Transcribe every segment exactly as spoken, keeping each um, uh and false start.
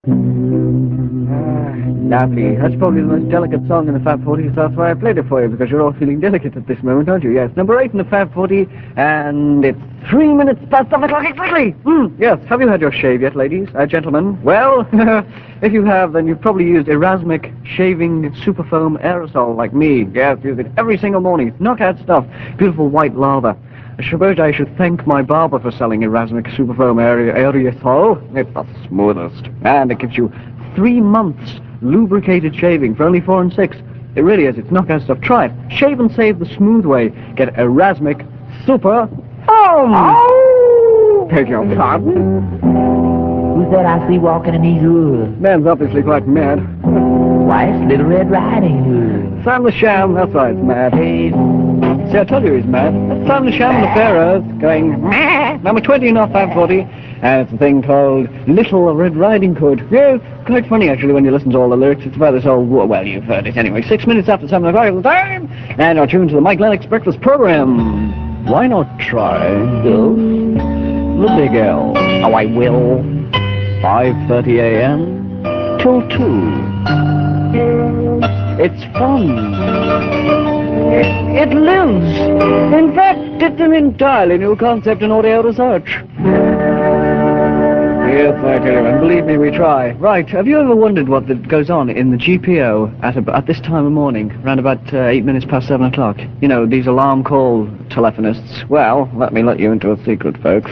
Ah, lovely. That's probably the most delicate song in the Fab forty, so that's why I played it for you, because you're all feeling delicate at this moment, aren't you? Yes, number eight in the Fab forty, and it's three minutes past seven o'clock exactly! Mm, yes, have you had your shave yet, ladies? Uh, gentlemen? Well, if you have, then you've probably used Erasmic Shaving Superfoam Aerosol, like me. Yes, use it every single morning. Knockout stuff. Beautiful white lather. I suppose I should thank my barber for selling Erasmic Superfoam Aerosol. It's the smoothest. And it gives you three months lubricated shaving for only four and six. It really is. It's knockout stuff. Try it. Shave and save the smooth way. Get Erasmic Super Foam. Oh! Beg your pardon? Who's that I see walking in these woods? Man's obviously quite mad. Why, it's Little Red Riding Hood. Sam the Sham, that's right, it's mad. Hey, See, I told you he's mad. That's Sam the Sham and the Pharaohs going meh. Number twenty in our Fab forty, and it's a thing called Little Red Riding Hood. Yeah, it's quite funny actually when you listen to all the lyrics. It's about this old war. Well, you've heard it anyway. Six minutes after seven o'clock of the time, and you're tuned to the Mike Lennox Breakfast Program. Why not try go. the Big L? Oh, I will. five thirty a m till two. It's fun. It, it lives. In fact, it's an entirely new concept in audio research. Yes, I tell you, and believe me, we try. Right, have you ever wondered what the, goes on in the G P O at, a, at this time of morning, around about uh, eight minutes past seven o'clock? You know, these alarm call telephonists. Well, let me let you into a secret, folks.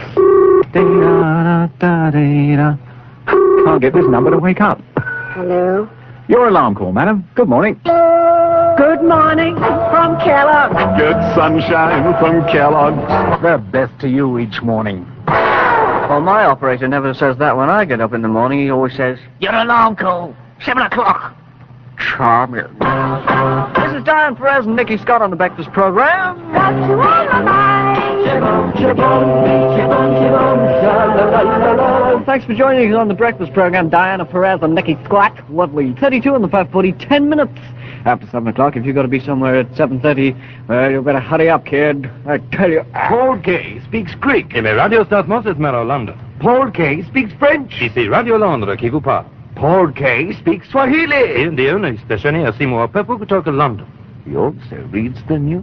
Can't get this number to wake up. Hello? Your alarm call, madam. Good morning. Good morning from Kellogg's. Good sunshine from Kellogg's. The best to you each morning. Well, my operator never says that when I get up in the morning. He always says, Your alarm call. Seven o'clock. charming. This is Diane Perez and Nikki Scott on the Breakfast Program. Got you on my mind. Chibum, chibum, chibum, chibum, sha-la-la-la-la. Thanks for joining us on the Breakfast Program, Diana Perez and Nikki Scott. Lovely. thirty-two in the five forty, ten minutes after seven o'clock. If you've got to be somewhere at seven thirty, well, you better hurry up, kid. I tell you. Paul Kay speaks Greek. Et mes radios start Mero London. Paul Kay speaks French. Ici Radio Londres qui vous parle. Paul Kay speaks Swahili. In the only station here, Seymour Pepper who talk London. He also reads the news.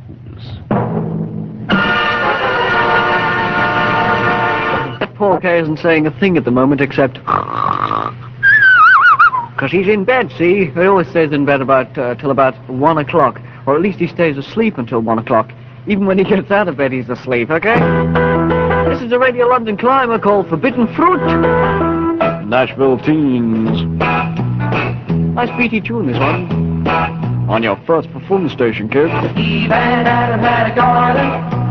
Paul Kay isn't saying a thing at the moment except... Because he's in bed, see? He always stays in bed about uh, till about one o'clock. Or at least he stays asleep until one o'clock. Even when he gets out of bed, he's asleep, okay? This is a Radio London climber called Forbidden Fruit. Nashville Teens. Nice beaty tune, this one. On your first performance station, kids. Eve and Adam had a garden.